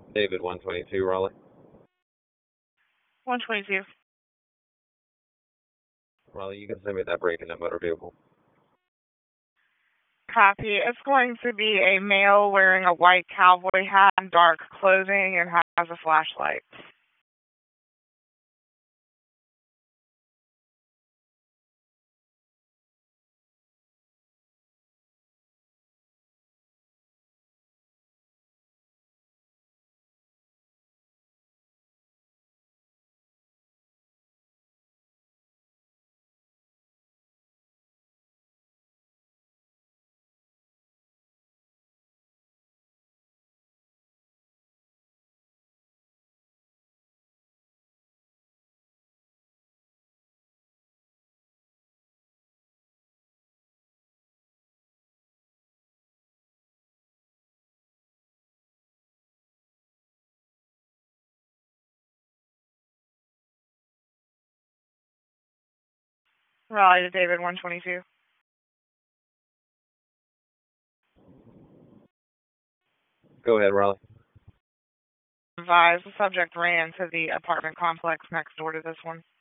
David 122, Raleigh. 122. Raleigh, you can send me that break in that motor vehicle. Copy. It's going to be a male wearing a white cowboy hat and dark clothing and has a flashlight. Raleigh to David 122. Go ahead, Raleigh. Advise the subject ran to the apartment complex next door to this one.